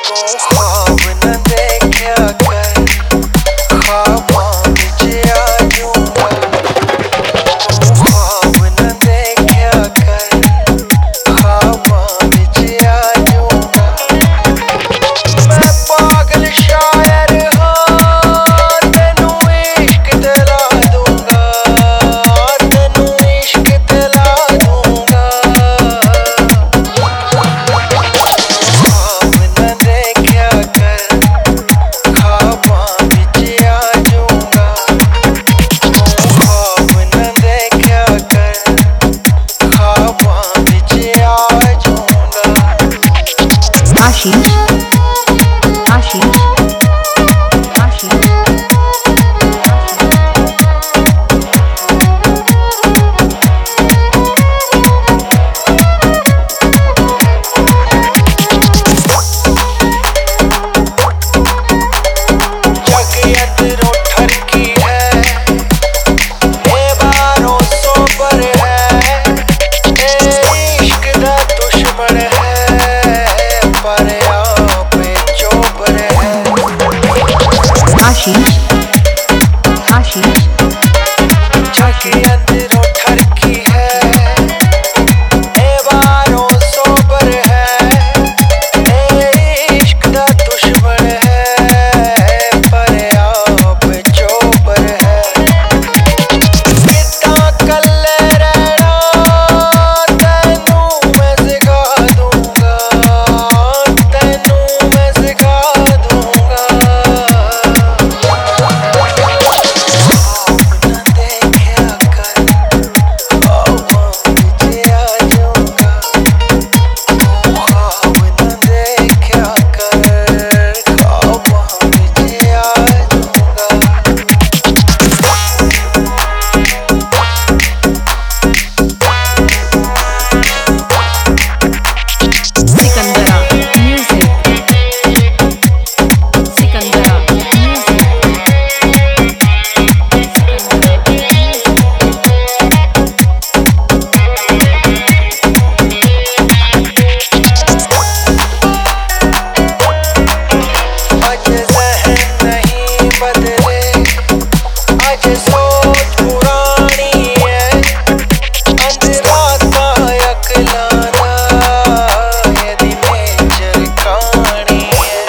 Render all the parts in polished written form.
ख्वाब न देखा कर, ख्वाबों विच आ जाऊंगा। ख्वाब न देखा कर, ख्वाबों विच आ जाऊंगा। मैं पागल शायर हाँ, तेनू इश्क दिला दूंगा, तेनू इश्क दिला दूंगा। ख्वाब न देखा कर, ख्वाबों विच आ जाऊंगा। ख्वाब न देखा कर, ख्वाबों विच आ जाऊंगा। आशीष आशीष आशीष जग अंदरों ठरकी है, ये बारों सोबर है, ये इश्क दा दुश्मन है, पर आप चोबर है। आशीष आशीष जग अंदरों ठरकी है, ये बारों सोबर है, ये इश्क दा दुश्मन है, पर आप चोबर है। कितना कल्ले रहना तैनू मैं सिखा दूंगा, तैनू मैं सिखा दूंगा। ख्वाब न देखा कर, ख्वाबों विच आ जाऊंगा। ख्वाब न देखा कर, ख्वाबों विच आ जाऊंगा। सिकंदरा म्यूजिक सिकंदरा म्यूजिक आज ज़हन नहीं बदले, आज सोच पुरानी है, अंधराता अकलाना ये दिनें चरकानी है।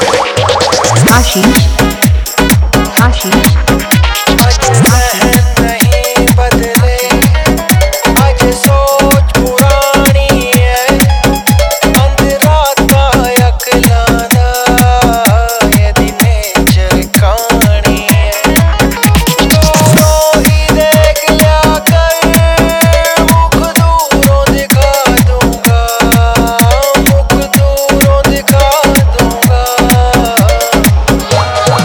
आशीष आशीष आज ज़हन नहीं बदले, आज सोच पुरानी है, अंधराता अकलाना ये दिनें चरकानी है। दूरों ही देख लिया कर, मुख दूरों दिखा दूंगा, मुख दूरों दिखा दूंगा।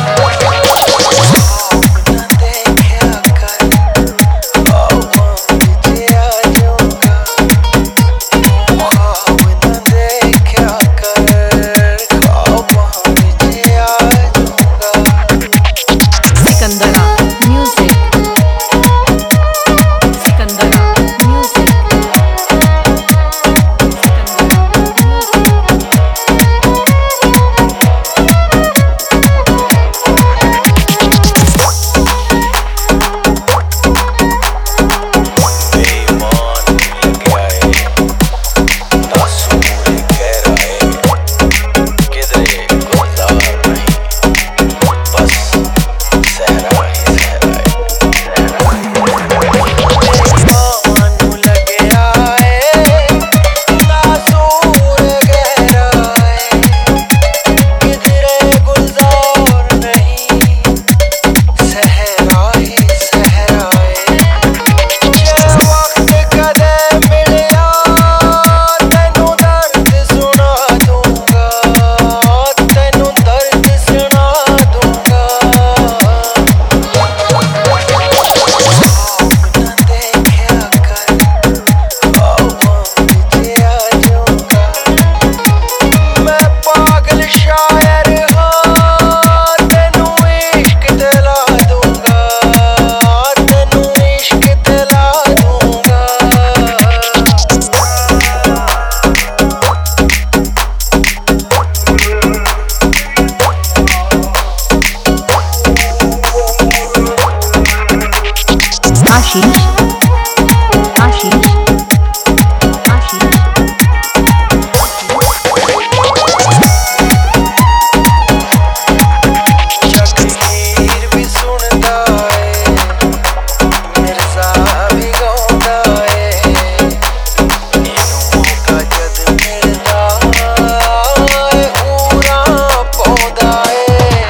आशीष आशीष आशीष जगीर भी सुनदा है मिर्जा भी गाउंदा है इनू का जद मिलदा है पूरा पौधा है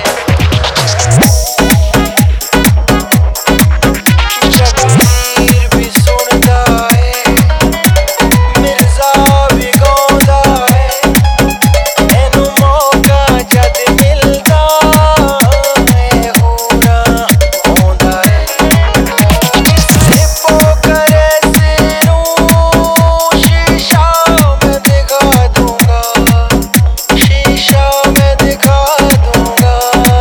जगीर भी सुनदा है मिर्जा भी गाउंदा है इनू मौका जद मिलदा है पूरा पौधा है सिपो करे सिरू शीशा में दिखा दूंगा शीशा में दिखा दूंगा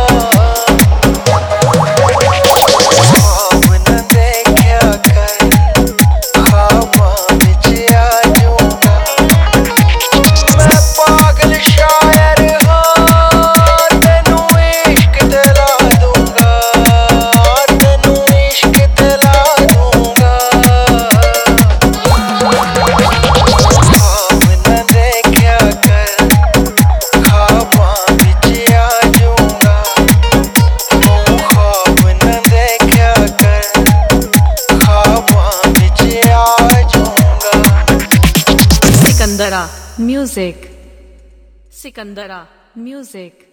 ख्वाब न देखा कर ख्वाबों विच आ जाऊंगा मैं पागल शायर हाँ तेनू इश्क दिला दूंगा तेनू इश्क दिला दूंगा ख्वाब न देखा कर ख्वाबों विच आ जाऊंगा ख्वाब न देखा कर ख्वाबों विच आ जाऊंगा सिकंदरा म्यूजिक सिकंदरा म्यूजिक